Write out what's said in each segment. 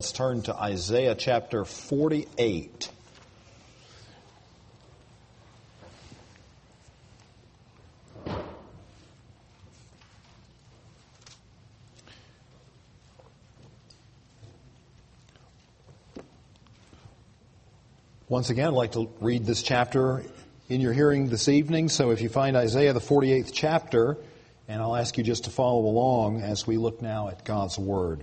let's turn to Isaiah chapter 48. Once again, I'd like to read this chapter in your hearing this evening. So if you find Isaiah, the 48th chapter, and I'll ask you just to follow along as we look now at God's Word.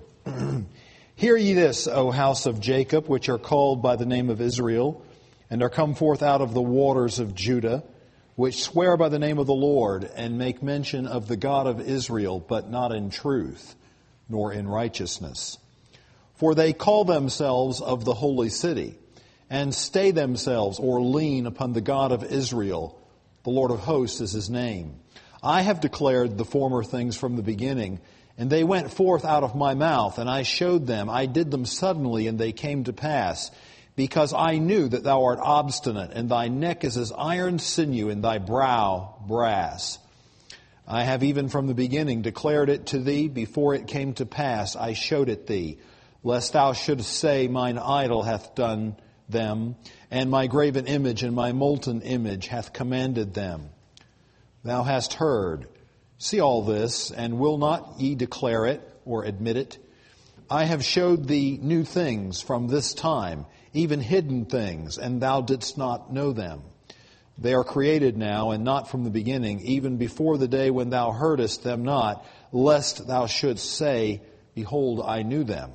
Hear ye this, O house of Jacob, which are called by the name of Israel, and are come forth out of the waters of Judah, which swear by the name of the Lord, and make mention of the God of Israel, but not in truth, nor in righteousness. For they call themselves of the holy city, and stay themselves or lean upon the God of Israel. The Lord of hosts is his name. I have declared the former things from the beginning, and they went forth out of my mouth, and I showed them. I did them suddenly, and they came to pass, because I knew that thou art obstinate, and thy neck is as iron sinew, and thy brow brass. I have even from the beginning declared it to thee. Before it came to pass, I showed it thee, lest thou shouldest say, mine idol hath done them, and my graven image and my molten image hath commanded them. Thou hast heard. See all this, and will not ye declare it or admit it? I have showed thee new things from this time, even hidden things, and thou didst not know them. They are created now, and not from the beginning, even before the day when thou heardest them not, lest thou shouldst say, behold, I knew them.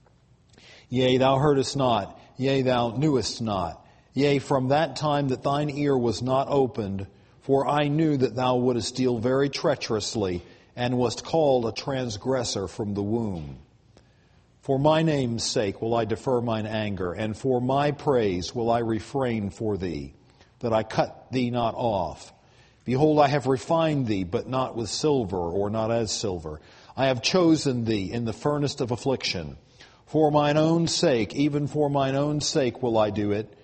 Yea, thou heardest not. Yea, thou knewest not. Yea, from that time that thine ear was not opened, for I knew that thou wouldest deal very treacherously, and wast called a transgressor from the womb. For my name's sake will I defer mine anger, and for my praise will I refrain for thee, that I cut thee not off. Behold, I have refined thee, but not with silver, or not as silver. I have chosen thee in the furnace of affliction. For mine own sake, even for mine own sake will I do it.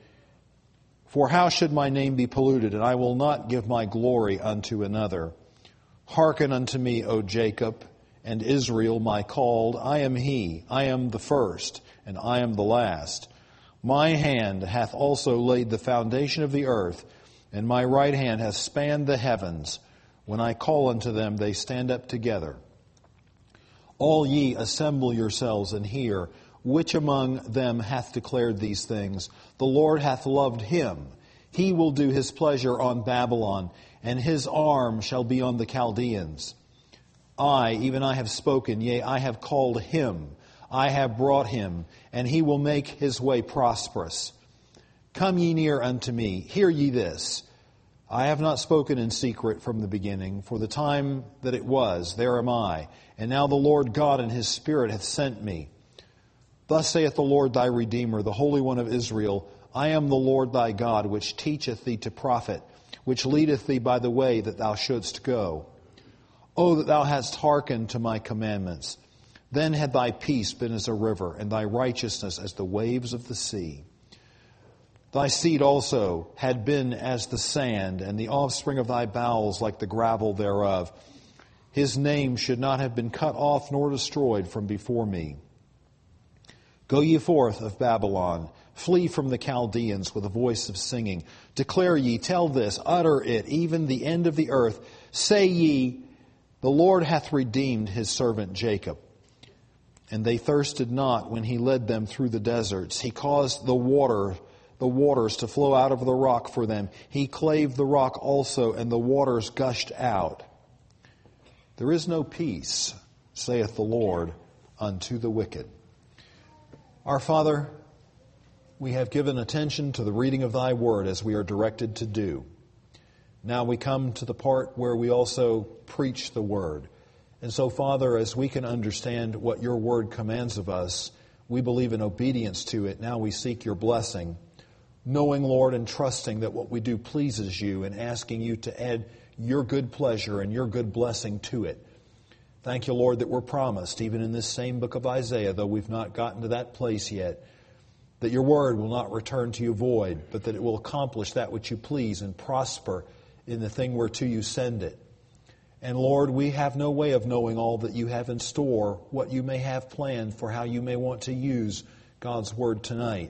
For how should my name be polluted? And I will not give my glory unto another. Hearken unto me, O Jacob, and Israel my called. I am he, I am the first, and I am the last. My hand hath also laid the foundation of the earth, and my right hand hath spanned the heavens. When I call unto them, they stand up together. All ye assemble yourselves and hear. Which among them hath declared these things? The Lord hath loved him. He will do his pleasure on Babylon, and his arm shall be on the Chaldeans. I, even I have spoken, yea, I have called him. I have brought him, and he will make his way prosperous. Come ye near unto me, hear ye this. I have not spoken in secret from the beginning, for the time that it was, there am I. And now the Lord God in his Spirit hath sent me. Thus saith the Lord thy Redeemer, the Holy One of Israel, I am the Lord thy God, which teacheth thee to profit, which leadeth thee by the way that thou shouldst go. O that thou hadst hearkened to my commandments! Then had thy peace been as a river, and thy righteousness as the waves of the sea. Thy seed also had been as the sand, and the offspring of thy bowels like the gravel thereof. His name should not have been cut off nor destroyed from before me. Go ye forth of Babylon, flee from the Chaldeans with a voice of singing. Declare ye, tell this, utter it, even the end of the earth. Say ye, the Lord hath redeemed his servant Jacob. And they thirsted not when he led them through the deserts. He caused the waters to flow out of the rock for them. He clave the rock also, and the waters gushed out. There is no peace, saith the Lord, unto the wicked. Our Father, we have given attention to the reading of thy word as we are directed to do. Now we come to the part where we also preach the word. And so, Father, as we can understand what your word commands of us, we believe in obedience to it. Now we seek your blessing, knowing, Lord, and trusting that what we do pleases you, and asking you to add your good pleasure and your good blessing to it. Thank you, Lord, that we're promised, even in this same book of Isaiah, though we've not gotten to that place yet, that your word will not return to you void, but that it will accomplish that which you please and prosper in the thing whereto you send it. And Lord, we have no way of knowing all that you have in store, what you may have planned for how you may want to use God's Word tonight.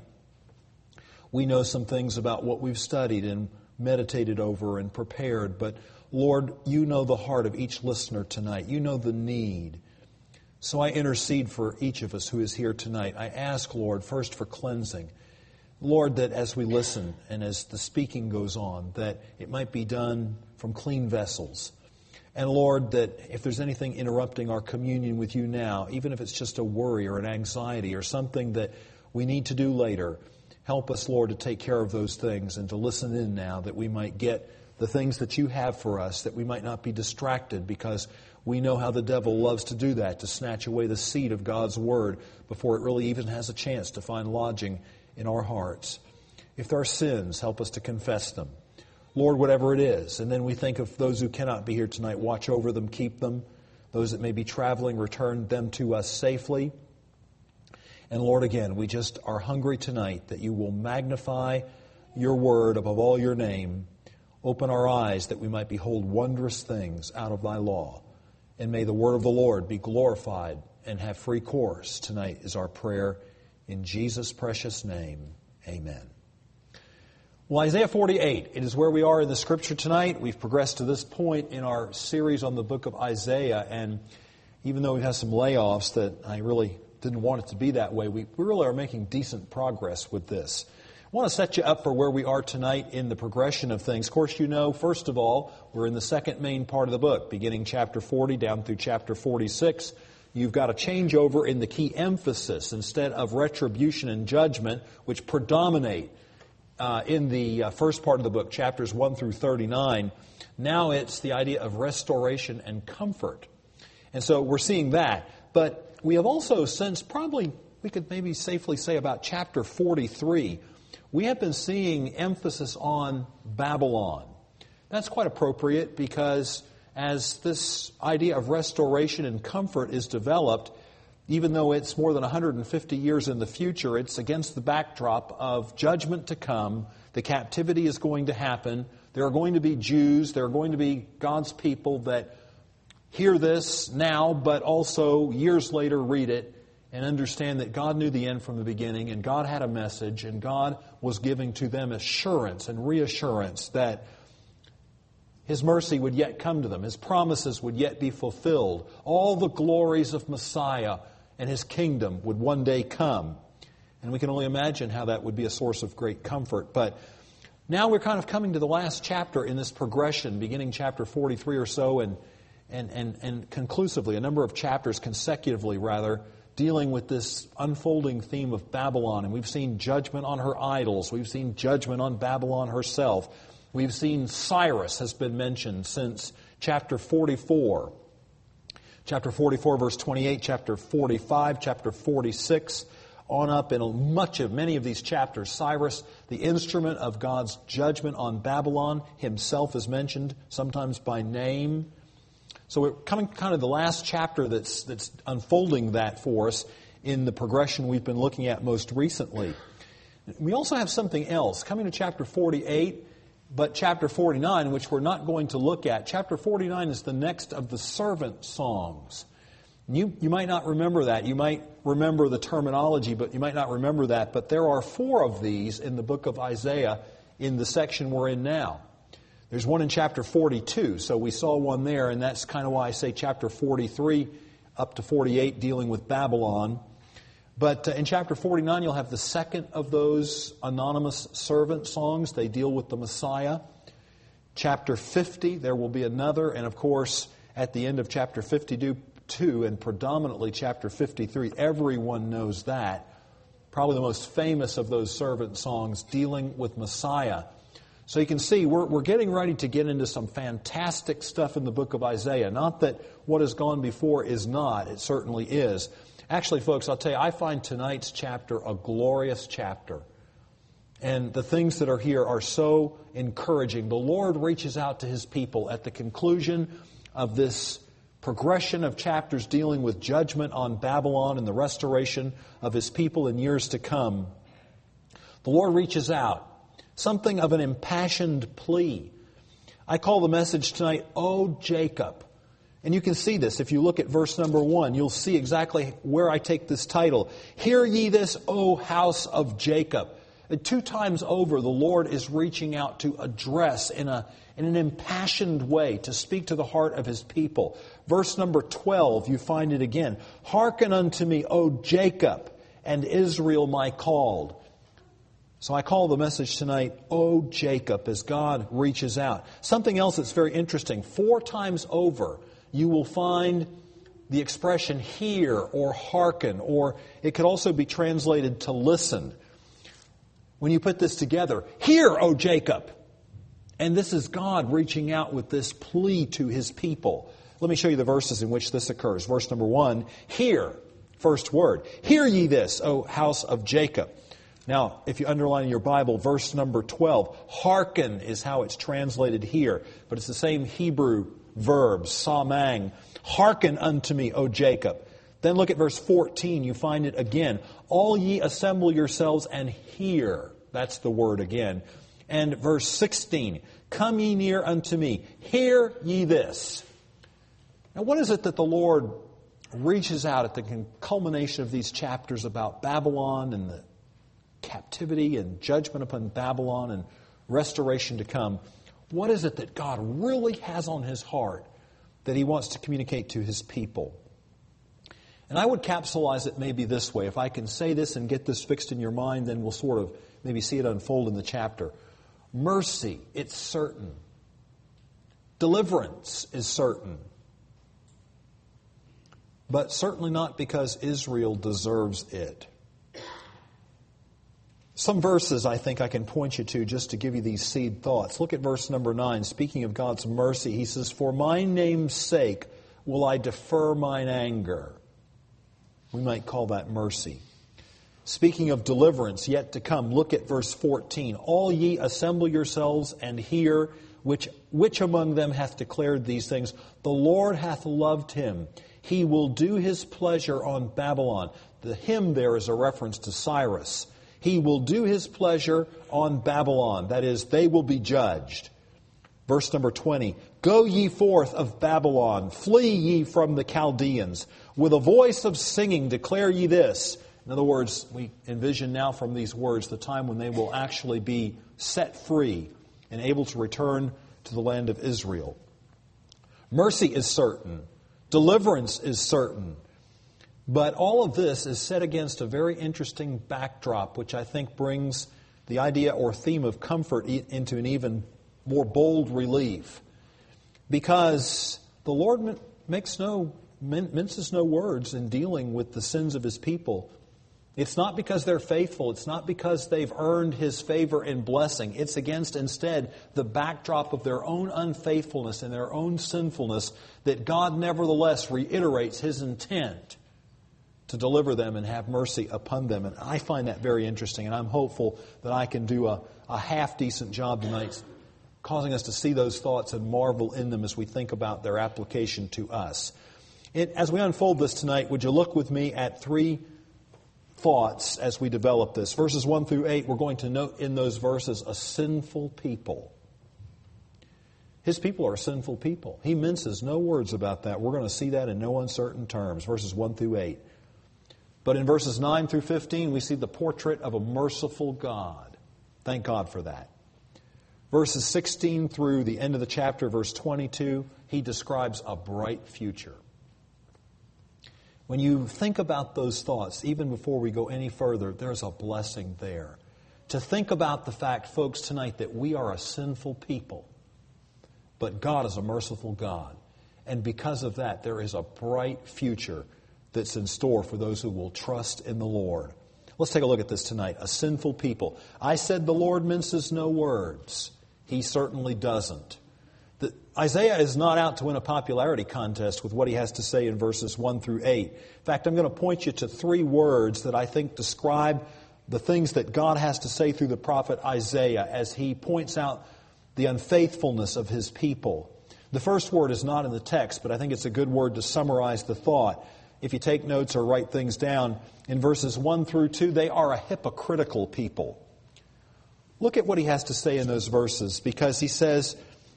We know some things about what we've studied and meditated over and prepared, but Lord, you know the heart of each listener tonight. You know the need. So I intercede for each of us who is here tonight. I ask, Lord, first for cleansing. Lord, that as we listen and as the speaking goes on, that it might be done from clean vessels. And Lord, that if there's anything interrupting our communion with you now, even if it's just a worry or an anxiety or something that we need to do later, help us, Lord, to take care of those things and to listen in now that we might get the things that you have for us, that we might not be distracted, because we know how the devil loves to do that, to snatch away the seed of God's Word before it really even has a chance to find lodging in our hearts. If there are sins, help us to confess them. Lord, whatever it is. And then we think of those who cannot be here tonight. Watch over them, keep them. Those that may be traveling, return them to us safely. And Lord, again, we just are hungry tonight that you will magnify your word above all your name. Open our eyes that we might behold wondrous things out of thy law. And may the word of the Lord be glorified and have free course tonight is our prayer. In Jesus' precious name, amen. Well, Isaiah 48, it is where we are in the Scripture tonight. We've progressed to this point in our series on the book of Isaiah, and even though we've had some layoffs that I really didn't want it to be that way, we really are making decent progress with this. I want to set you up for where we are tonight in the progression of things. Of course, you know, first of all, we're in the second main part of the book, beginning chapter 40 down through chapter 46. You've got a changeover in the key emphasis. Instead of retribution and judgment, which predominate in the first part of the book, chapters 1 through 39, now it's the idea of restoration and comfort. And so we're seeing that. But we have also, since probably we could maybe safely say about chapter 43, we have been seeing emphasis on Babylon. That's quite appropriate because as this idea of restoration and comfort is developed, even though it's more than 150 years in the future, it's against the backdrop of judgment to come. The captivity is going to happen. There are going to be Jews. There are going to be God's people that hear this now, but also years later read it and understand that God knew the end from the beginning, and God had a message, and God was giving to them assurance and reassurance that His mercy would yet come to them. His promises would yet be fulfilled. All the glories of Messiah and His kingdom would one day come. And we can only imagine how that would be a source of great comfort. But now we're kind of coming to the last chapter in this progression, beginning chapter 43 or so, and conclusively, a number of chapters consecutively, rather, dealing with this unfolding theme of Babylon. And we've seen judgment on her idols. We've seen judgment on Babylon herself. We've seen Cyrus has been mentioned since chapter 44. Chapter 44, verse 28, chapter 45, chapter 46, on up in many of these chapters. Cyrus, the instrument of God's judgment on Babylon, himself is mentioned, sometimes by name. So we're coming kind of the last chapter that's unfolding that for us in the progression we've been looking at most recently. We also have something else. Coming to chapter 48, but chapter 49, which we're not going to look at. Chapter 49 is the next of the servant songs. You might not remember that. You might remember the terminology, but you might not remember that. But there are 4 of these in the book of Isaiah in the section we're in now. There's one in chapter 42, so we saw one there, and that's kind of why I say chapter 43 up to 48 dealing with Babylon. But in chapter 49, you'll have the second of those anonymous servant songs. They deal with the Messiah. Chapter 50, there will be another. And of course, at the end of chapter 52 and predominantly chapter 53, everyone knows that. Probably the most famous of those servant songs dealing with Messiah. So you can see we're getting ready to get into some fantastic stuff in the book of Isaiah. Not that what has gone before is not. It certainly is. Actually, folks, I'll tell you, I find tonight's chapter a glorious chapter. And the things that are here are so encouraging. The Lord reaches out to His people at the conclusion of this progression of chapters dealing with judgment on Babylon and the restoration of His people in years to come. The Lord reaches out. Something of an impassioned plea. I call the message tonight, O Jacob, And you can see this. If you look at verse number 1, you'll see exactly where I take this title. Hear ye this, O house of Jacob. And 2 times over, the Lord is reaching out to address in an impassioned way, to speak to the heart of His people. Verse number 12, you find it again. Hearken unto me, O Jacob, and Israel my called. So I call the message tonight, O Jacob, as God reaches out. Something else that's very interesting. 4 times over, you will find the expression hear or hearken, or it could also be translated to listen. When you put this together, hear, O Jacob. And this is God reaching out with this plea to His people. Let me show you the verses in which this occurs. Verse number 1, hear, first word. Hear ye this, O house of Jacob. Now, if you underline in your Bible, verse number 12, hearken is how it's translated here, but it's the same Hebrew verb, samang. Hearken unto me, O Jacob. Then look at verse 14, you find it again. All ye assemble yourselves and hear. That's the word again. And verse 16, come ye near unto me, hear ye this. Now what is it that the Lord reaches out at the culmination of these chapters about Babylon and the captivity and judgment upon Babylon and restoration to come? What is it that God really has on His heart that He wants to communicate to His people? And I would capsulize it maybe this way. If I can say this and get this fixed in your mind, then we'll sort of maybe see it unfold in the chapter. Mercy, it's certain. Deliverance is certain. But certainly not because Israel deserves it. Some verses I think I can point you to just to give you these seed thoughts. Look at verse number 9. Speaking of God's mercy, He says, for my name's sake will I defer mine anger. We might call that mercy. Speaking of deliverance yet to come, look at verse 14. All ye assemble yourselves and hear, which among them hath declared these things? The Lord hath loved him. He will do His pleasure on Babylon. The him there is a reference to Cyrus. He will do His pleasure on Babylon. That is, they will be judged. Verse number 20. Go ye forth of Babylon, flee ye from the Chaldeans. With a voice of singing declare ye this. In other words, we envision now from these words the time when they will actually be set free and able to return to the land of Israel. Mercy is certain. Deliverance is certain. But all of this is set against a very interesting backdrop, which I think brings the idea or theme of comfort into an even more bold relief. Because the Lord minces no words in dealing with the sins of His people. It's not because they're faithful. It's not because they've earned His favor and blessing. It's against, instead, the backdrop of their own unfaithfulness and their own sinfulness that God nevertheless reiterates His intent to deliver them and have mercy upon them. And I find that very interesting, and I'm hopeful that I can do a half-decent job tonight causing us to see those thoughts and marvel in them as we think about their application to us. As we unfold this tonight, would you look with me at 3 thoughts as we develop this. Verses 1 through 8, we're going to note in those verses a sinful people. His people are a sinful people. He minces no words about that. We're going to see that in no uncertain terms, verses 1 through 8. But in verses 9 through 15, we see the portrait of a merciful God. Thank God for that. Verses 16 through the end of the chapter, verse 22, He describes a bright future. When you think about those thoughts, even before we go any further, there's a blessing there. To think about the fact, folks, tonight that we are a sinful people, but God is a merciful God. And because of that, there is a bright future that's in store for those who will trust in the Lord. Let's take a look at this tonight. A sinful people. I said the Lord minces no words. He certainly doesn't. Isaiah is not out to win a popularity contest with what he has to say in verses 1 through 8. In fact, I'm going to point you to 3 words that I think describe the things that God has to say through the prophet Isaiah as he points out the unfaithfulness of His people. The first word is not in the text, but I think it's a good word to summarize the thought. If you take notes or write things down, in verses 1 through 2, they are a hypocritical people. Look at what he has to say in those verses, because he says,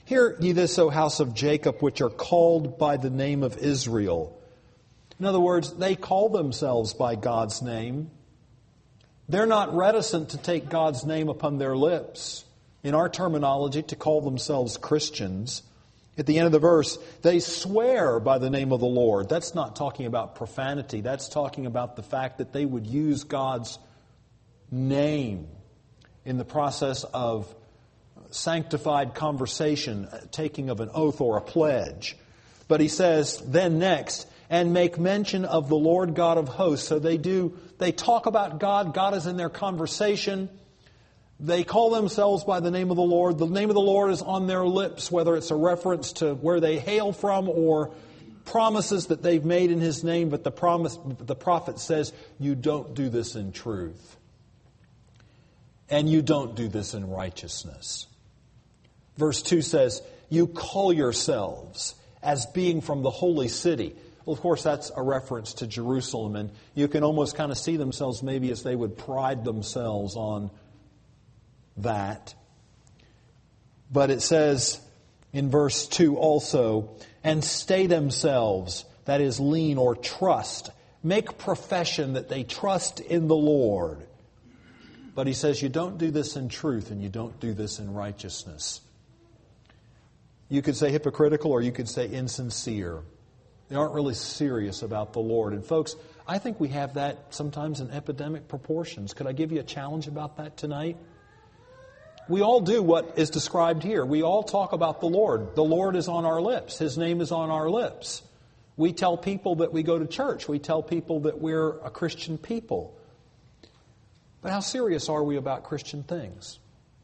Hear ye this, O house of Jacob, which are called by the name of Israel. In other words, they call themselves by God's name. They're not reticent to take God's name upon their lips. In our terminology, to call themselves Christians. At the end of the verse, they swear by the name of the Lord. That's not talking about profanity. That's talking about the fact that they would use God's name in the process of sanctified conversation, taking of an oath or a pledge. But he says, then next, and make mention of the Lord God of hosts. So they talk about God. God is in their conversation. They call themselves by the name of the Lord. The name of the Lord is on their lips, whether it's a reference to where they hail from or promises that they've made in His name. But the prophet says, you don't do this in truth. And you don't do this in righteousness. Verse 2 says, you call yourselves as being from the holy city. Well, of course, that's a reference to Jerusalem. And you can almost kind of see themselves maybe as they would pride themselves on that. But it says in verse 2 also, and stay themselves, that is, lean or trust. Make profession that they trust in the Lord. But he says you don't do this in truth and you don't do this in righteousness. You could say hypocritical or you could say insincere. They aren't really serious about the Lord. And folks, I think we have that sometimes in epidemic proportions. Could I give you a challenge about that tonight? We all do what is described here. We all talk about the Lord. The Lord is on our lips. His name is on our lips. We tell people that we go to church. We tell people that we're a Christian people. But how serious are we about Christian things?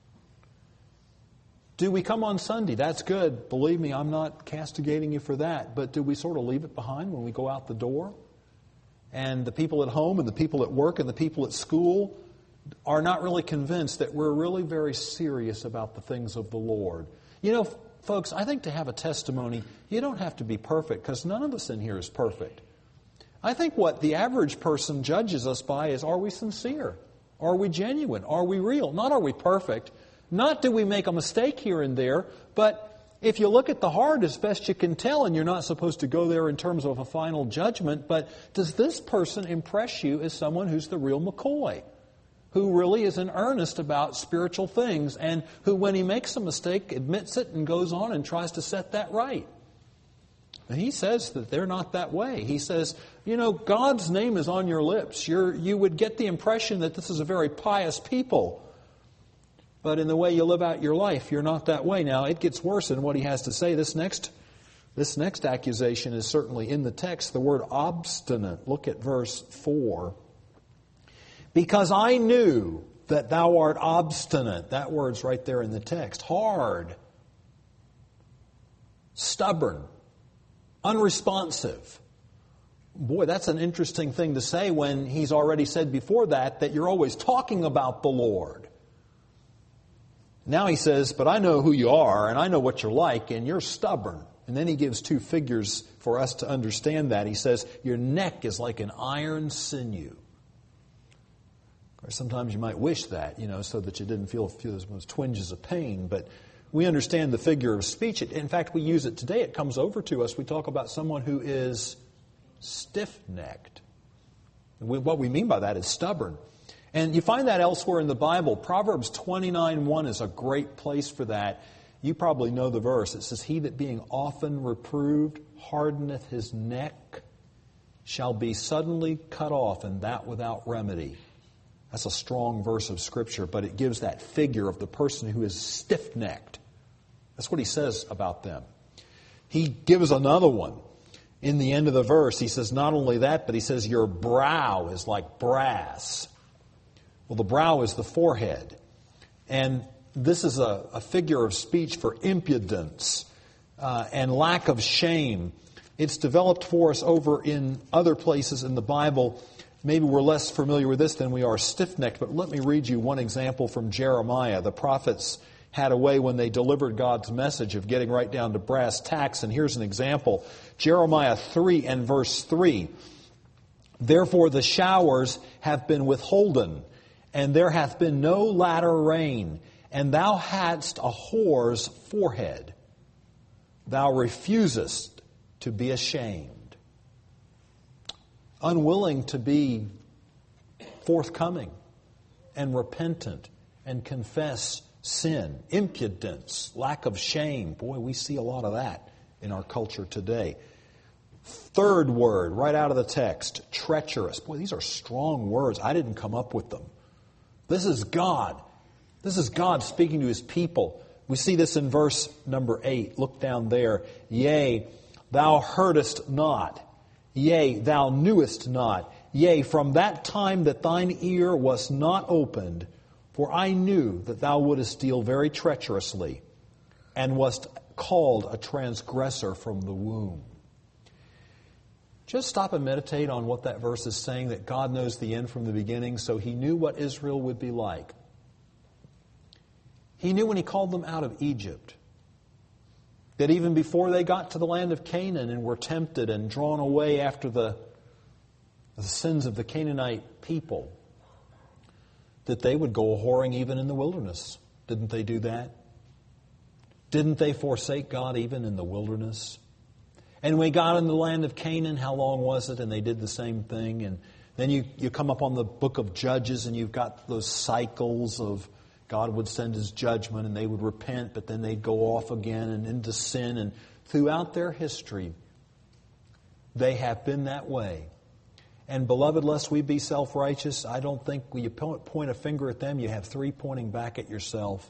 Do we come on Sunday? That's good. Believe me, I'm not castigating you for that. But do we sort of leave it behind when we go out the door? And the people at home and the people at work and the people at school are not really convinced that we're really very serious about the things of the Lord. You know, folks, I think to have a testimony, you don't have to be perfect because none of us in here is perfect. I think what the average person judges us by is, are we sincere? Are we genuine? Are we real? Not are we perfect. Not do we make a mistake here and there, but if you look at the heart as best you can tell, and you're not supposed to go there in terms of a final judgment, but does this person impress you as someone who's the real McCoy? Who really is in earnest about spiritual things and who, when he makes a mistake, admits it and goes on and tries to set that right. And he says that they're not that way. He says, you know, God's name is on your lips. You would get the impression that this is a very pious people. But in the way you live out your life, you're not that way. Now, it gets worse in what he has to say. This next accusation is certainly in the text, the word obstinate. Look at verse 4. Because I knew that thou art obstinate. That word's right there in the text. Hard. Stubborn. Unresponsive. Boy, that's an interesting thing to say when he's already said before that you're always talking about the Lord. Now he says, but I know who you are and I know what you're like and you're stubborn. And then he gives two figures for us to understand that. He says, your neck is like an iron sinew. Or sometimes you might wish that, so that you didn't feel those twinges of pain. But we understand the figure of speech. In fact, we use it today. It comes over to us. We talk about someone who is stiff-necked. What we mean by that is stubborn. And you find that elsewhere in the Bible. Proverbs 29:1 is a great place for that. You probably know the verse. It says, he that being often reproved hardeneth his neck shall be suddenly cut off, and that without remedy. That's a strong verse of Scripture, but it gives that figure of the person who is stiff-necked. That's what he says about them. He gives another one in the end of the verse. He says not only that, but he says your brow is like brass. Well, the brow is the forehead. And this is a figure of speech for impudence and lack of shame. It's developed for us over in other places in the Bible. Maybe we're less familiar with this than we are stiff-necked, but let me read you one example from Jeremiah. The prophets had a way when they delivered God's message of getting right down to brass tacks, and here's an example. Jeremiah 3 and verse 3. Therefore the showers have been withholden, and there hath been no latter rain, and thou hadst a whore's forehead. thou refusest to be ashamed. Unwilling to be forthcoming and repentant and confess sin, impudence, lack of shame. Boy, we see a lot of that in our culture today. Third word, right out of the text, treacherous. Boy, these are strong words. I didn't come up with them. This is God. This is God speaking to His people. We see this in verse number 8. Look down there. Yea, thou heardest not. Yea, thou knewest not. Yea, from that time that thine ear was not opened, for I knew that thou wouldest deal very treacherously, and wast called a transgressor from the womb. Just stop and meditate on what that verse is saying, that God knows the end from the beginning, so He knew what Israel would be like. He knew when He called them out of Egypt that even before they got to the land of Canaan and were tempted and drawn away after the sins of the Canaanite people, that they would go a-whoring even in the wilderness. Didn't they do that? Didn't they forsake God even in the wilderness? And when we got in the land of Canaan, how long was it? And they did the same thing. And then you come up on the book of Judges, and you've got those cycles of God would send His judgment, and they would repent, but then they'd go off again and into sin. And throughout their history, they have been that way. And beloved, lest we be self-righteous, I don't think when you point a finger at them, you have three pointing back at yourself.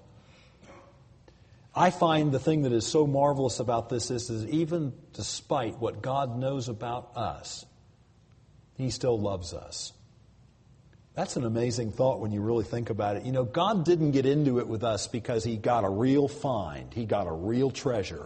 I find the thing that is so marvelous about this is even despite what God knows about us, He still loves us. That's an amazing thought when you really think about it. You know, God didn't get into it with us because He got a real find. He got a real treasure.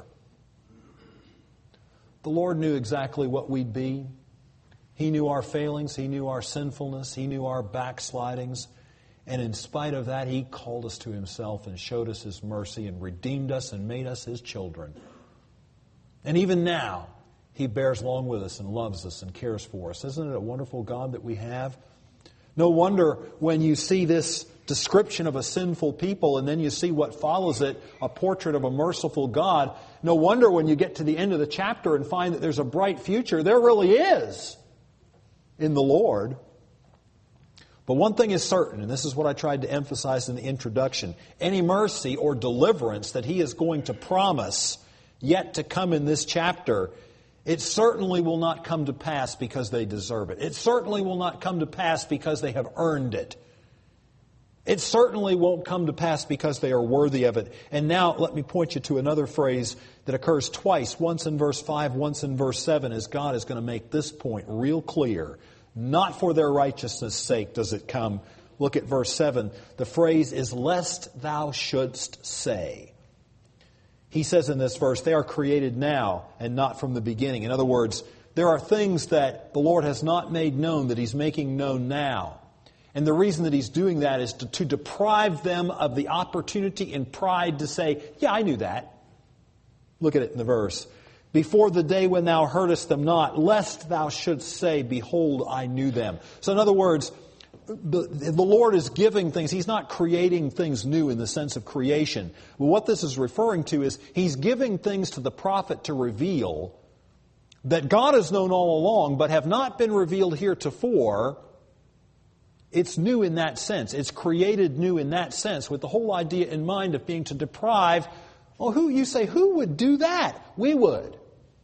The Lord knew exactly what we'd be. He knew our failings. He knew our sinfulness. He knew our backslidings. And in spite of that, He called us to Himself and showed us His mercy and redeemed us and made us His children. And even now, He bears along with us and loves us and cares for us. Isn't it a wonderful God that we have? No wonder when you see this description of a sinful people and then you see what follows it, a portrait of a merciful God, no wonder when you get to the end of the chapter and find that there's a bright future, there really is in the Lord. But one thing is certain, and this is what I tried to emphasize in the introduction, any mercy or deliverance that He is going to promise yet to come in this chapter, it certainly will not come to pass because they deserve it. It certainly will not come to pass because they have earned it. It certainly won't come to pass because they are worthy of it. And now let me point you to another phrase that occurs twice, once in verse 5, once in verse 7, as God is going to make this point real clear. Not for their righteousness' sake does it come. Look at verse 7. The phrase is, lest thou shouldst say. He says in this verse, they are created now and not from the beginning. In other words, there are things that the Lord has not made known that He's making known now. And the reason that He's doing that is to deprive them of the opportunity and pride to say, yeah, I knew that. Look at it in the verse. Before the day when thou heardest them not, lest thou shouldst say, behold, I knew them. So in other words, the Lord is giving things. He's not creating things new in the sense of creation. But what this is referring to is He's giving things to the prophet to reveal that God has known all along, but have not been revealed heretofore. It's new in that sense. It's created new in that sense, with the whole idea in mind of being to deprive. Oh, who would do that? We would.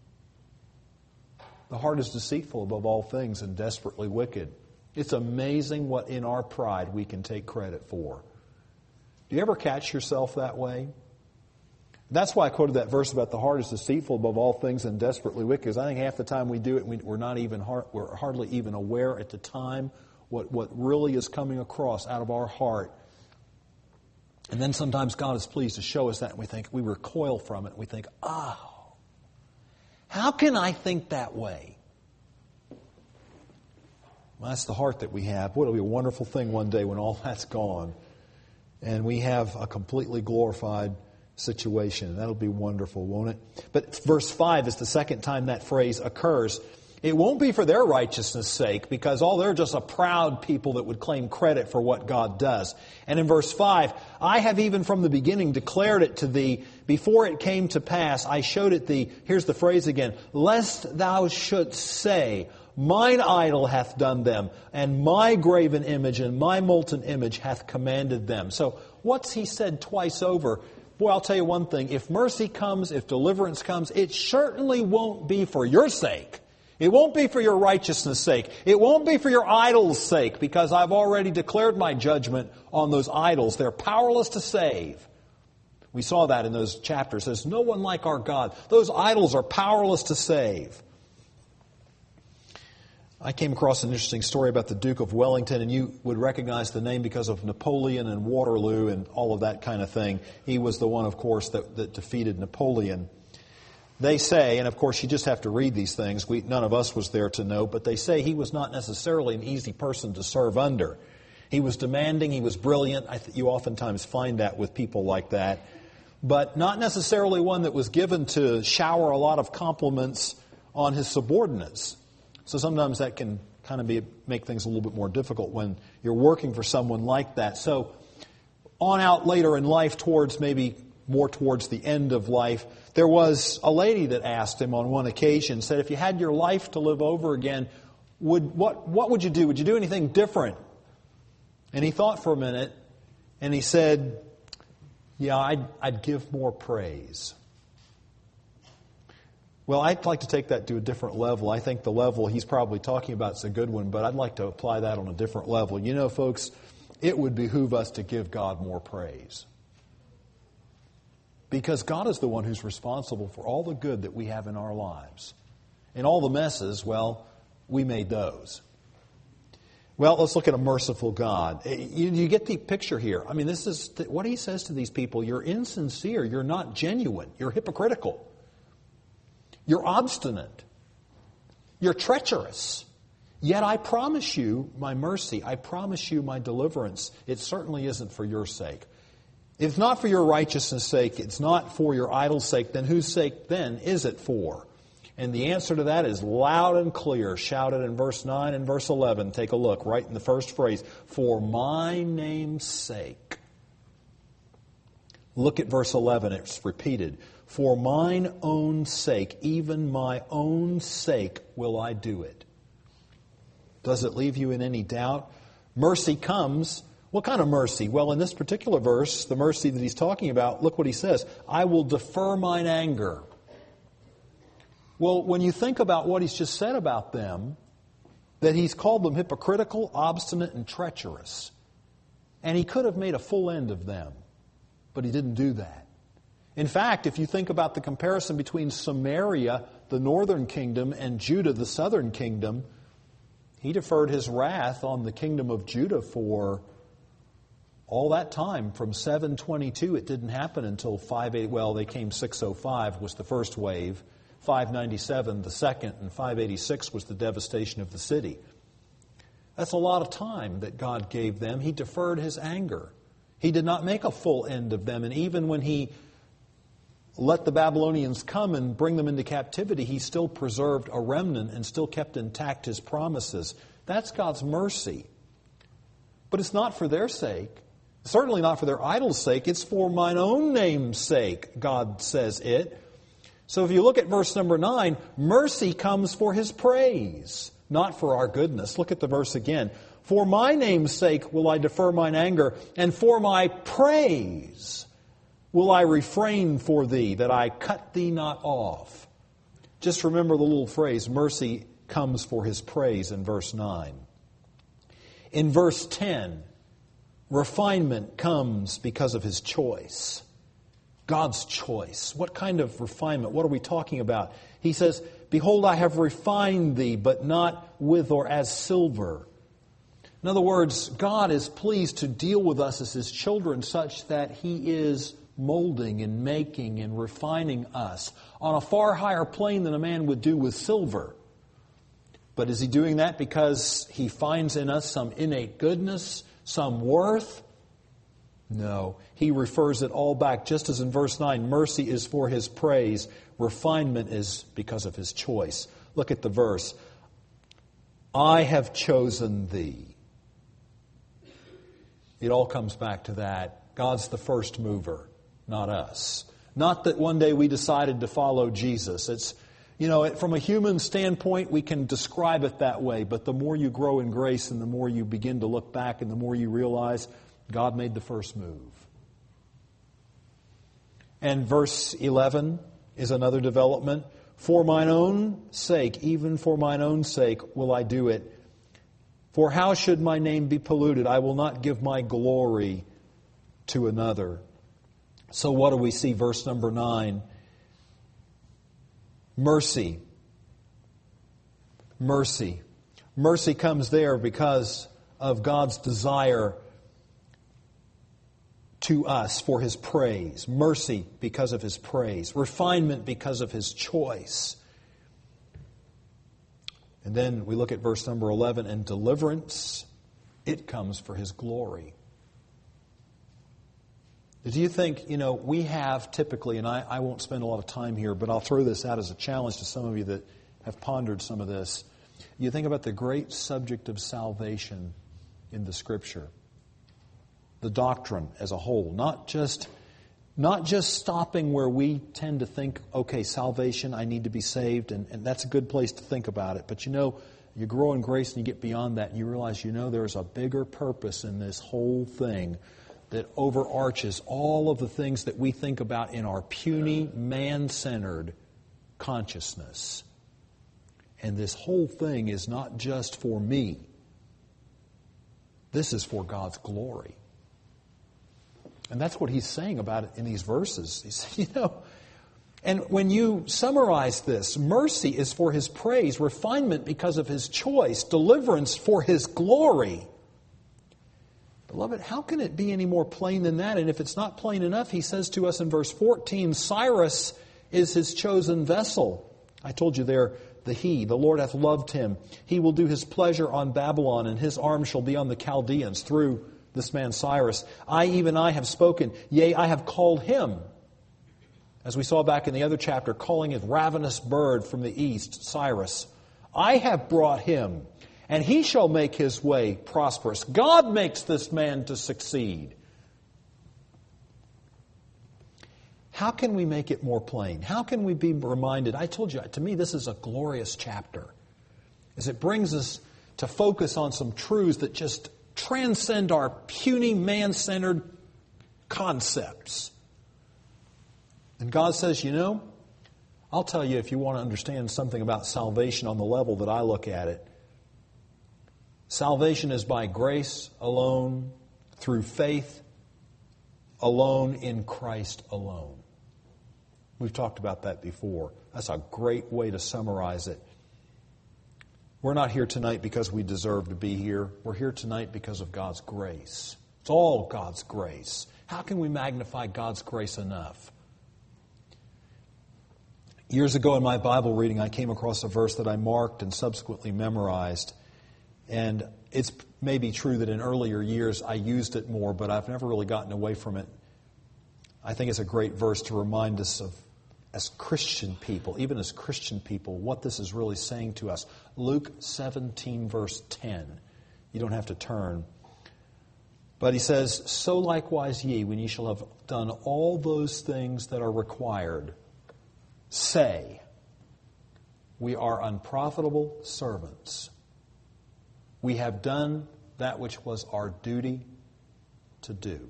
The heart is deceitful above all things and desperately wicked. It's amazing what in our pride we can take credit for. Do you ever catch yourself that way? That's why I quoted that verse about the heart is deceitful above all things and desperately wicked, because I think half the time we do it, we're hardly even aware at the time what really is coming across out of our heart. And then sometimes God is pleased to show us that, and we recoil from it, and we think, oh, how can I think that way? Well, that's the heart that we have. Boy, it'll be a wonderful thing one day when all that's gone, and we have a completely glorified situation. That'll be wonderful, won't it? But verse 5 is the second time that phrase occurs. It won't be for their righteousness' sake, because they're just a proud people that would claim credit for what God does. And in verse 5, I have even from the beginning declared it to thee, before it came to pass, I showed it thee, here's the phrase again, lest thou shouldst say, mine idol hath done them, and my graven image and my molten image hath commanded them. So what's he said twice over? Boy, I'll tell you one thing, if mercy comes, if deliverance comes, it certainly won't be for your sake. It won't be for your righteousness' sake. It won't be for your idol's sake, because I've already declared my judgment on those idols. They're powerless to save. We saw that in those chapters. There's no one like our God. Those idols are powerless to save. I came across an interesting story about the Duke of Wellington, and you would recognize the name because of Napoleon and Waterloo and all of that kind of thing. He was the one, of course, that defeated Napoleon. They say, and of course you just have to read these things, none of us was there to know, but they say he was not necessarily an easy person to serve under. He was demanding, he was brilliant. You oftentimes find that with people like that. But not necessarily one that was given to shower a lot of compliments on his subordinates. So sometimes that can kind of make things a little bit more difficult when you're working for someone like that. So on out later in life, maybe more towards the end of life, there was a lady that asked him on one occasion, said, if you had your life to live over again, what would you do? Would you do anything different? And he thought for a minute, and he said, yeah, I'd give more praise. Well, I'd like to take that to a different level. I think the level he's probably talking about is a good one, but I'd like to apply that on a different level. You know, folks, it would behoove us to give God more praise. Because God is the one who's responsible for all the good that we have in our lives. And all the messes, well, we made those. Well, let's look at a merciful God. You get the picture here. I mean, this is what he says to these people. You're insincere. You're not genuine. You're hypocritical. You're obstinate. You're treacherous. Yet I promise you my mercy. I promise you my deliverance. It certainly isn't for your sake. If it's not for your righteousness' sake, it's not for your idol's sake, then whose sake then is it for? And the answer to that is loud and clear, shouted in verse 9 and verse 11. Take a look right in the first phrase. For my name's sake. Look at verse 11. It's repeated. For mine own sake, even my own sake, will I do it. Does it leave you in any doubt? Mercy comes. What kind of mercy? Well, in this particular verse, the mercy that he's talking about, look what he says. I will defer mine anger. Well, when you think about what he's just said about them, that he's called them hypocritical, obstinate, and treacherous. And he could have made a full end of them, but he didn't do that. In fact, if you think about the comparison between Samaria, the northern kingdom, and Judah, the southern kingdom, he deferred his wrath on the kingdom of Judah for all that time. From 722, it didn't happen until 580. Well, they came 605 was the first wave. 597 the second, and 586 was the devastation of the city. That's a lot of time that God gave them. He deferred his anger. He did not make a full end of them. And even when he let the Babylonians come and bring them into captivity, he still preserved a remnant and still kept intact his promises. That's God's mercy. But it's not for their sake. Certainly not for their idol's sake. It's for mine own name's sake, God says it. So if you look at verse number 9, mercy comes for his praise, not for our goodness. Look at the verse again. For my name's sake will I defer mine anger, and for my praise will I refrain for thee, that I cut thee not off. Just remember the little phrase, mercy comes for his praise in verse 9. In verse 10, refinement comes because of his choice. God's choice. What kind of refinement? What are we talking about? He says, behold, I have refined thee, but not with or as silver. In other words, God is pleased to deal with us as his children such that he is molding and making and refining us on a far higher plane than a man would do with silver. But is he doing that because he finds in us some innate goodness, some worth? No. He refers it all back, just as in verse 9, mercy is for his praise, refinement is because of his choice. Look at the verse. I have chosen thee. It all comes back to that. God's the first mover, not us. Not that one day we decided to follow Jesus. It's, from a human standpoint, we can describe it that way. But the more you grow in grace and the more you begin to look back and the more you realize God made the first move. And verse 11 is another development. For mine own sake, even for mine own sake, will I do it. For how should my name be polluted? I will not give my glory to another. So what do we see? Verse number 9. Mercy. Mercy. Mercy comes there because of God's desire to us for His praise. Mercy because of His praise. Refinement because of His choice. And then we look at verse number 11, and deliverance, it comes for His glory. Do you think, we have typically, and I won't spend a lot of time here, but I'll throw this out as a challenge to some of you that have pondered some of this. You think about the great subject of salvation in the Scripture. The doctrine as a whole, not just stopping where we tend to think, okay, salvation, I need to be saved, and that's a good place to think about it. But you grow in grace and you get beyond that and you realize, there's a bigger purpose in this whole thing that overarches all of the things that we think about in our puny, man-centered consciousness. And this whole thing is not just for me. This is for God's glory. And that's what he's saying about it in these verses. He said, and when you summarize this, mercy is for His praise, refinement because of His choice, deliverance for His glory. Beloved, how can it be any more plain than that? And if it's not plain enough, he says to us in verse 14, Cyrus is His chosen vessel. I told you there, the Lord hath loved him. He will do His pleasure on Babylon, and His arm shall be on the Chaldeans through this man Cyrus. I have spoken, yea, I have called him. As we saw back in the other chapter, calling his ravenous bird from the east, Cyrus. I have brought him, and he shall make his way prosperous. God makes this man to succeed. How can we make it more plain? How can we be reminded? I told you, to me, this is a glorious chapter, as it brings us to focus on some truths that just transcend our puny, man-centered concepts. And God says, I'll tell you if you want to understand something about salvation on the level that I look at it. Salvation is by grace alone, through faith alone, in Christ alone. We've talked about that before. That's a great way to summarize it. We're not here tonight because we deserve to be here. We're here tonight because of God's grace. It's all God's grace. How can we magnify God's grace enough? Years ago in my Bible reading, I came across a verse that I marked and subsequently memorized. And it's maybe true that in earlier years I used it more, but I've never really gotten away from it. I think it's a great verse to remind us of, as Christian people, even as Christian people, what this is really saying to us. Luke 17, verse 10. You don't have to turn. But he says, So likewise ye, when ye shall have done all those things that are required, say, We are unprofitable servants. We have done that which was our duty to do.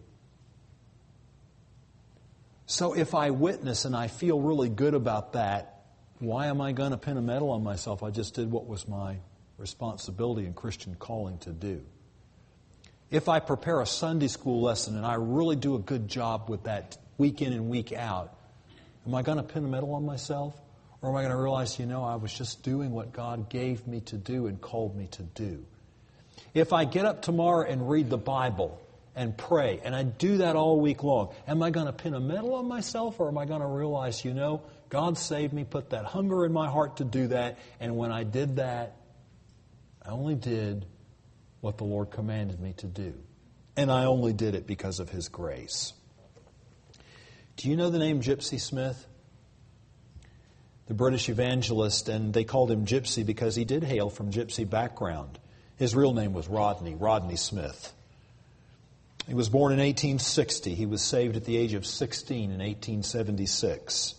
So if I witness and I feel really good about that, why am I going to pin a medal on myself? I just did what was my responsibility and Christian calling to do. If I prepare a Sunday school lesson and I really do a good job with that week in and week out, am I going to pin a medal on myself? Or am I going to realize, I was just doing what God gave me to do and called me to do? If I get up tomorrow and read the Bible and pray, and I do that all week long, am I going to pin a medal on myself, or am I going to realize, God saved me, put that hunger in my heart to do that, and when I did that, I only did what the Lord commanded me to do. And I only did it because of His grace. Do you know the name Gypsy Smith? the British evangelist, and they called him Gypsy because he did hail from gypsy background. His real name was Rodney Smith. He was born in 1860. He was saved at the age of 16 in 1876.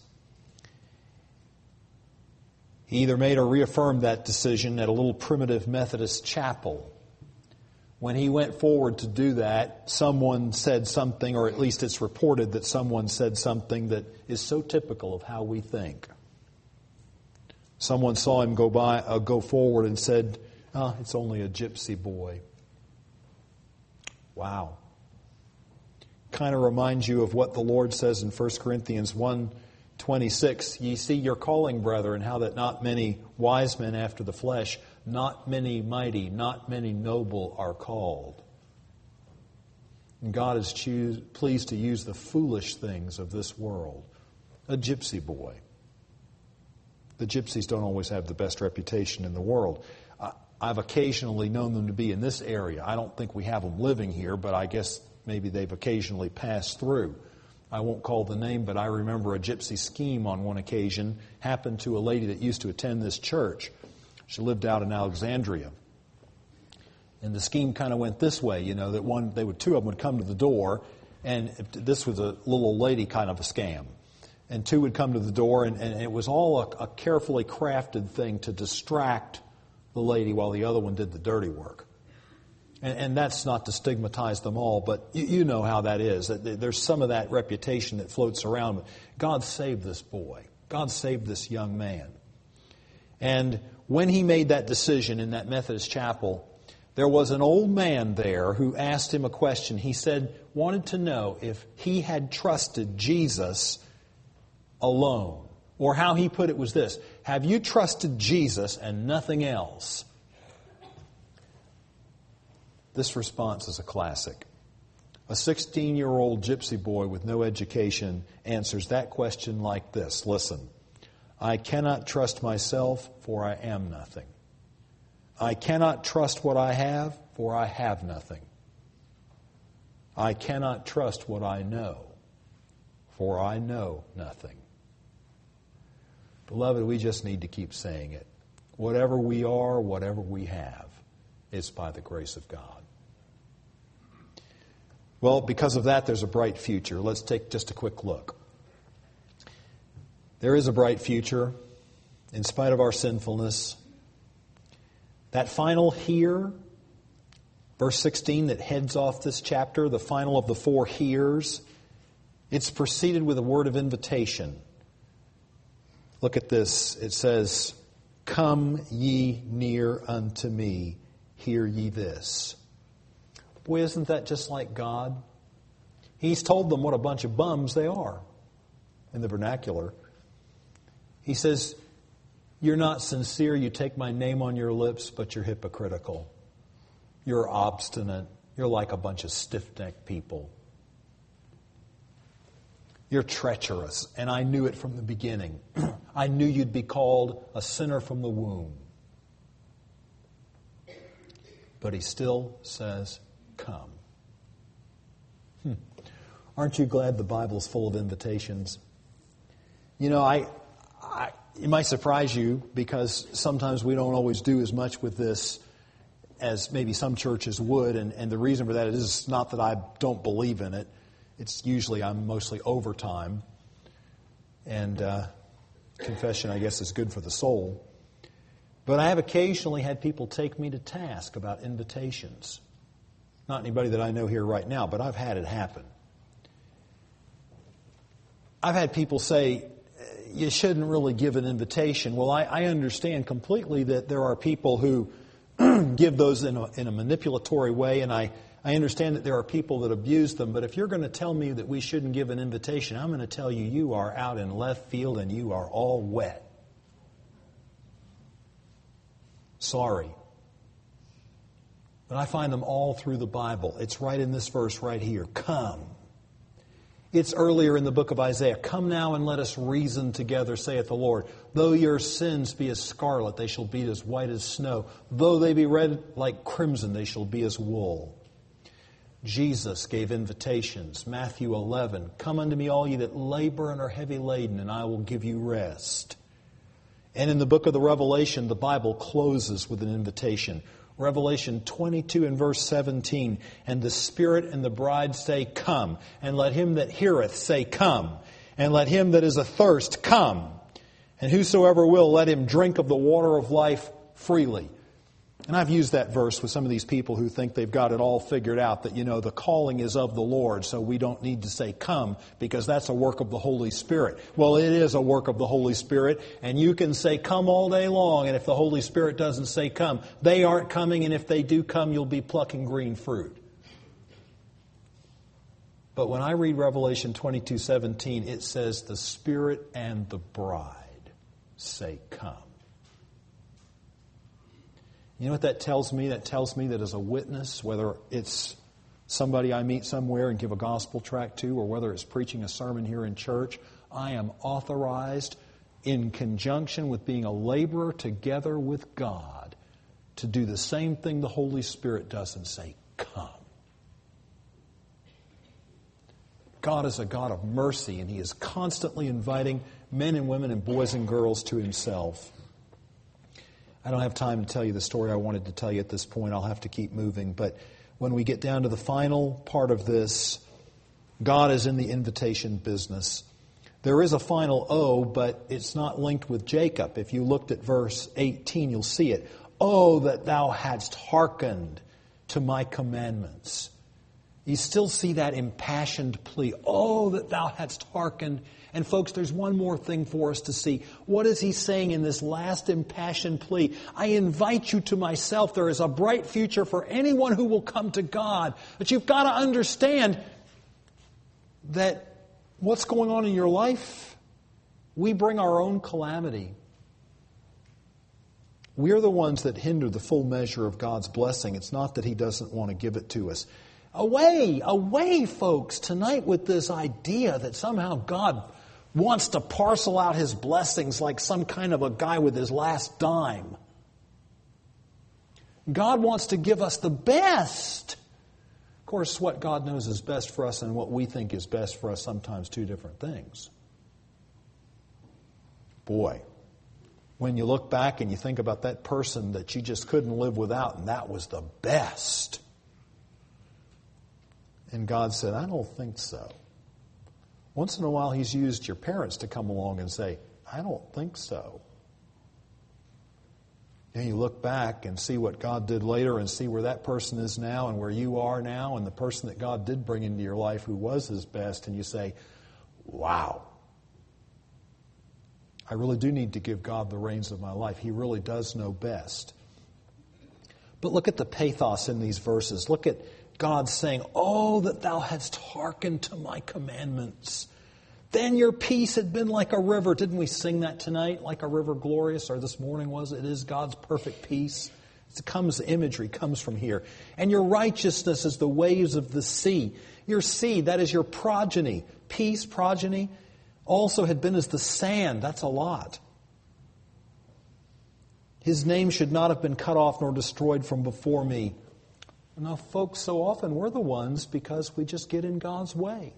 He either made or reaffirmed that decision at a little primitive Methodist chapel. When he went forward to do that, someone said something, or at least it's reported that someone said something that is so typical of how we think. Someone saw him go forward and said, "Oh, it's only a gypsy boy." Wow. Kind of reminds you of what the Lord says in 1 Corinthians 1:26. "Ye see your calling, brethren, how that not many wise men after the flesh, not many mighty, not many noble are called." And God is pleased to use the foolish things of this world. A gypsy boy. The gypsies don't always have the best reputation in the world. I've occasionally known them to be in this area. I don't think we have them living here, but I guess maybe they've occasionally passed through. I won't call the name, but I remember a gypsy scheme on one occasion happened to a lady that used to attend this church. She lived out in Alexandria. And the scheme kind of went this way, that two of them would come to the door, and this was a little old lady kind of a scam. And two would come to the door, and it was all a carefully crafted thing to distract the lady while the other one did the dirty work. And that's not to stigmatize them all, but you know how that is. There's some of that reputation that floats around. God saved this boy. God saved this young man. And when he made that decision in that Methodist chapel, there was an old man there who asked him a question. He wanted to know if he had trusted Jesus alone. Or how he put it was this: have you trusted Jesus and nothing else? This response is a classic. A 16-year-old gypsy boy with no education answers that question like this: listen, I cannot trust myself, for I am nothing. I cannot trust what I have, for I have nothing. I cannot trust what I know, for I know nothing. Beloved, we just need to keep saying it. Whatever we are, whatever we have, it's by the grace of God. Well, because of that, there's a bright future. Let's take just a quick look. There is a bright future, in spite of our sinfulness. That final here, verse 16, that heads off this chapter, the final of the four heres, it's preceded with a word of invitation. Look at this. It says, "Come ye near unto me, hear ye this." Boy, isn't that just like God? He's told them what a bunch of bums they are in the vernacular. He says, you're not sincere. You take my name on your lips, but you're hypocritical. You're obstinate. You're like a bunch of stiff-necked people. You're treacherous, and I knew it from the beginning. I knew you'd be called a sinner from the womb. But he still says, come. Aren't you glad the Bible's full of invitations? You know, it might surprise you because sometimes we don't always do as much with this as maybe some churches would, and the reason for that is not that I don't believe in it. It's usually I'm mostly overtime, and confession, I guess, is good for the soul. But I have occasionally had people take me to task about invitations. Not anybody that I know here right now, but I've had it happen. I've had people say, you shouldn't really give an invitation. Well, I understand completely that there are people who give those in a manipulatory way, and I understand that there are people that abuse them, but if you're going to tell me that we shouldn't give an invitation, I'm going to tell you, you are out in left field and you are all wet. Sorry. But I find them all through the Bible. It's right in this verse right here. Come. It's earlier in the book of Isaiah. Come now and let us reason together, saith the Lord. Though your sins be as scarlet, they shall be as white as snow. Though they be red like crimson, they shall be as wool. Jesus gave invitations. Matthew 11, come unto me all ye that labor and are heavy laden, and I will give you rest. And in the book of the Revelation, the Bible closes with an invitation. Revelation 22 and verse 17, and the Spirit and the bride say, Come. And let him that heareth say, Come. And let him that is athirst come. And whosoever will, let him drink of the water of life freely. And I've used that verse with some of these people who think they've got it all figured out, that, the calling is of the Lord, so we don't need to say come, because that's a work of the Holy Spirit. Well, it is a work of the Holy Spirit, and you can say come all day long, and if the Holy Spirit doesn't say come, they aren't coming, and if they do come, you'll be plucking green fruit. But when I read Revelation 22:17, it says the Spirit and the bride say come. You know what that tells me? That tells me that as a witness, whether it's somebody I meet somewhere and give a gospel tract to, or whether it's preaching a sermon here in church, I am authorized in conjunction with being a laborer together with God to do the same thing the Holy Spirit does and say, come. God is a God of mercy, and He is constantly inviting men and women and boys and girls to Himself. I don't have time to tell you the story I wanted to tell you at this point. I'll have to keep moving. But when we get down to the final part of this, God is in the invitation business. There is a final O, but it's not linked with Jacob. If you looked at verse 18, you'll see it. Oh, that thou hadst hearkened to my commandments. You still see that impassioned plea. Oh, that thou hadst hearkened. And folks, there's one more thing for us to see. What is he saying in this last impassioned plea? I invite you to myself. There is a bright future for anyone who will come to God. But you've got to understand that what's going on in your life, we bring our own calamity. We're the ones that hinder the full measure of God's blessing. It's not that He doesn't want to give it to us. Away, folks, tonight with this idea that somehow God wants to parcel out His blessings like some kind of a guy with his last dime. God wants to give us the best. Of course, what God knows is best for us and what we think is best for us, sometimes two different things. Boy, when you look back and you think about that person that you just couldn't live without, and that was the best. And God said, I don't think so. Once in a while, He's used your parents to come along and say, I don't think so. And you look back and see what God did later and see where that person is now and where you are now and the person that God did bring into your life who was His best, and you say, wow. I really do need to give God the reins of my life. He really does know best. But look at the pathos in these verses. Look at God saying, oh, that thou hadst hearkened to my commandments. Then your peace had been like a river. Didn't we sing that tonight? Like a river glorious, or this morning was it? It is God's perfect peace. The imagery comes from here. And your righteousness is the waves of the sea. Your seed, that is your progeny. Peace, progeny, also had been as the sand. That's a lot. His name should not have been cut off nor destroyed from before me. Now, folks, so often we're the ones because we just get in God's way.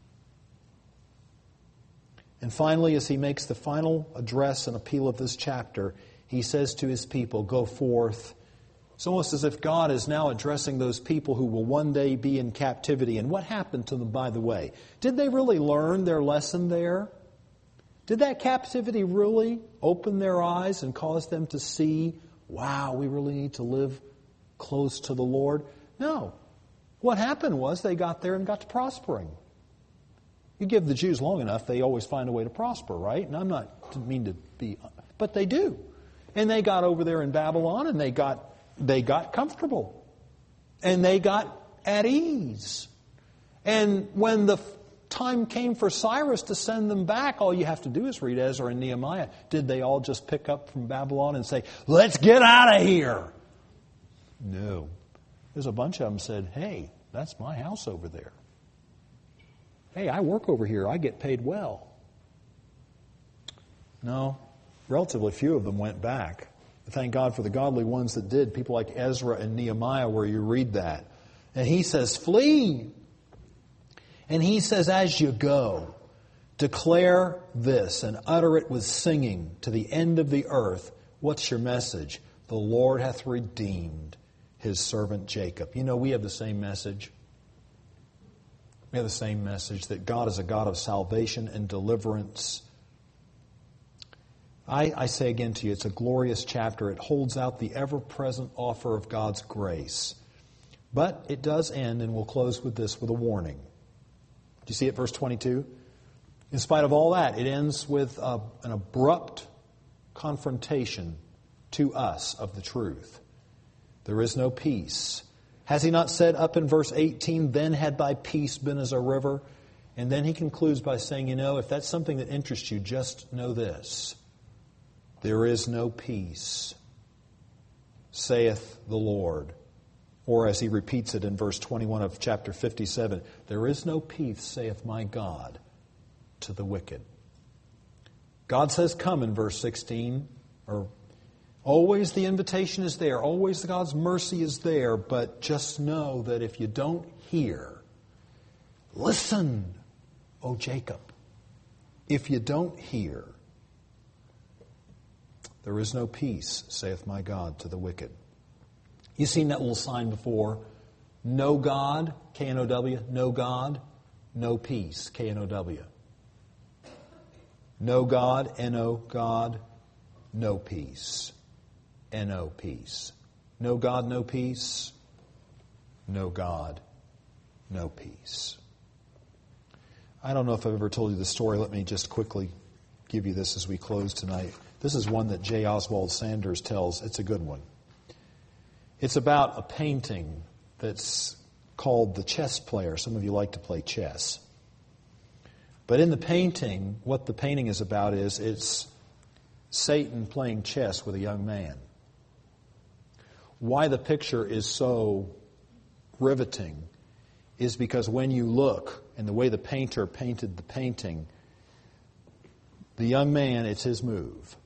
And finally, as He makes the final address and appeal of this chapter, He says to His people, go forth. It's almost as if God is now addressing those people who will one day be in captivity. And what happened to them, by the way? Did they really learn their lesson there? Did that captivity really open their eyes and cause them to see, wow, we really need to live close to the Lord? No. What happened was they got there and got to prospering. You give the Jews long enough, they always find a way to prosper, right? And I'm not to mean to be, but they do. And they got over there in Babylon and they got comfortable. And they got at ease. And when the time came for Cyrus to send them back, all you have to do is read Ezra and Nehemiah. Did they all just pick up from Babylon and say, let's get out of here? No. There's a bunch of them said, hey, that's my house over there. Hey, I work over here. I get paid well. No, relatively few of them went back. Thank God for the godly ones that did. People like Ezra and Nehemiah, where you read that. And he says, flee. And he says, as you go, Declare this and utter it with singing to the end of the earth. What's your message? The Lord hath redeemed His servant Jacob. You know, we have the same message. We have the same message that God is a God of salvation and deliverance. I say again to you, it's a glorious chapter. It holds out the ever-present offer of God's grace. But it does end, and we'll close with this, with a warning. Do you see it, verse 22? In spite of all that, it ends with an abrupt confrontation to us of the truth. There is no peace. Has He not said up in verse 18, then had thy peace been as a river? And then He concludes by saying, you know, if that's something that interests you, just know this. There is no peace, saith the Lord. Or as He repeats it in verse 21 of chapter 57, there is no peace, saith my God, to the wicked. God says come in verse 16, or always the invitation is there, always God's mercy is there, but just know that if you don't hear, listen, O Jacob. If you don't hear, there is no peace, saith my God, to the wicked. You've seen that little sign before. No God, K-N-O-W, no God, no peace, K-N-O-W. No God, N-O, God, no peace, N-O, peace. No God, no peace, no God, no peace. I don't know if I've ever told you the story. Let me just quickly give you this as we close tonight. This is one that J. Oswald Sanders tells. It's a good one. It's about a painting that's called The Chess Player. Some of you like to play chess. But in the painting, what the painting is about is it's Satan playing chess with a young man. Why the picture is so riveting is because when you look, and the way the painter painted the painting, the young man, it's his move.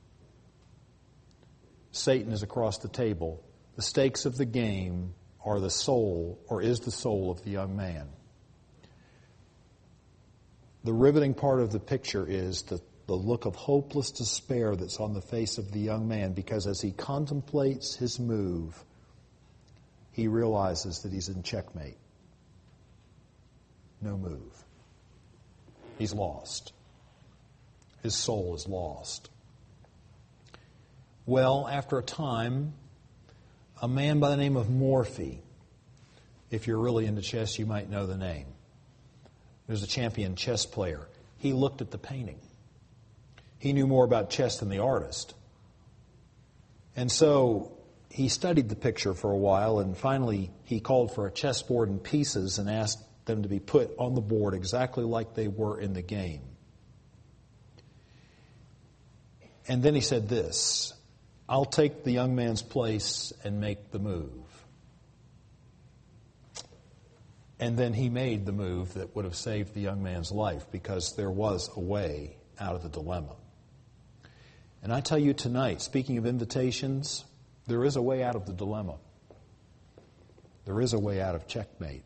Satan is across the table. The stakes of the game are the soul, or is the soul of the young man. The riveting part of the picture is the look of hopeless despair that's on the face of the young man, because as he contemplates his move, he realizes that he's in checkmate. No move. He's lost. His soul is lost. Well, after a time, a man by the name of Morphy, if you're really into chess, you might know the name. There's a champion chess player. He looked at the painting. He knew more about chess than the artist. And so he studied the picture for a while, and finally he called for a chessboard and pieces and asked them to be put on the board exactly like they were in the game. And then he said this, I'll take the young man's place and make the move. And then he made the move that would have saved the young man's life, because there was a way out of the dilemma. And I tell you tonight, speaking of invitations, there is a way out of the dilemma. There is a way out of checkmate.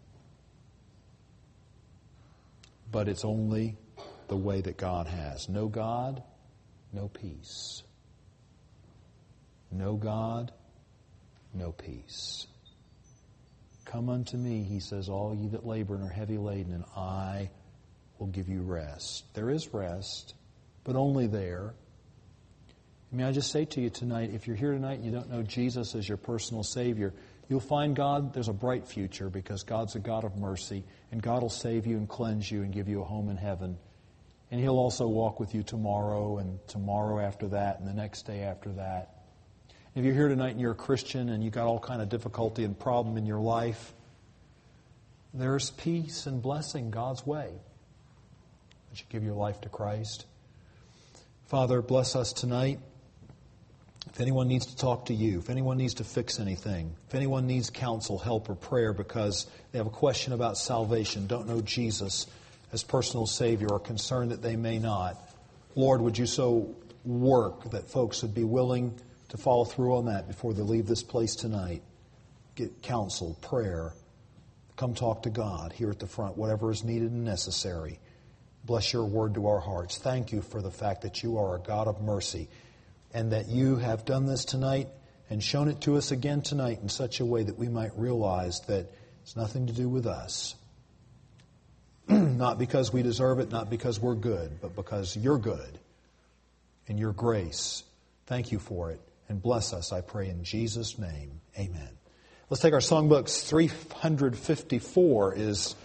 But it's only the way that God has. No God, no peace. No God, no peace. Come unto me, He says, all ye that labor and are heavy laden, and I will give you rest. There is rest, but only there. May I just say to you tonight, if you're here tonight and you don't know Jesus as your personal Savior, you'll find God, there's a bright future, because God's a God of mercy, and God will save you and cleanse you and give you a home in heaven. And He'll also walk with you tomorrow and tomorrow after that and the next day after that. If you're here tonight and you're a Christian and you've got all kind of difficulty and problem in your life, there's peace and blessing God's way. Would you give your life to Christ? Father, bless us tonight. If anyone needs to talk to you, if anyone needs to fix anything, if anyone needs counsel, help, or prayer because they have a question about salvation, don't know Jesus as personal Savior, or concerned that they may not, Lord, would you so work that folks would be willing to follow through on that before they leave this place tonight. Get counsel, prayer. Come talk to God here at the front, whatever is needed and necessary. Bless your word to our hearts. Thank you for the fact that you are a God of mercy and that you have done this tonight and shown it to us again tonight in such a way that we might realize that it's nothing to do with us. Not because we deserve it, not because we're good, but because you're good and your grace. Thank you for it. And bless us, I pray in Jesus' name. Amen. Let's take our songbooks. 354 is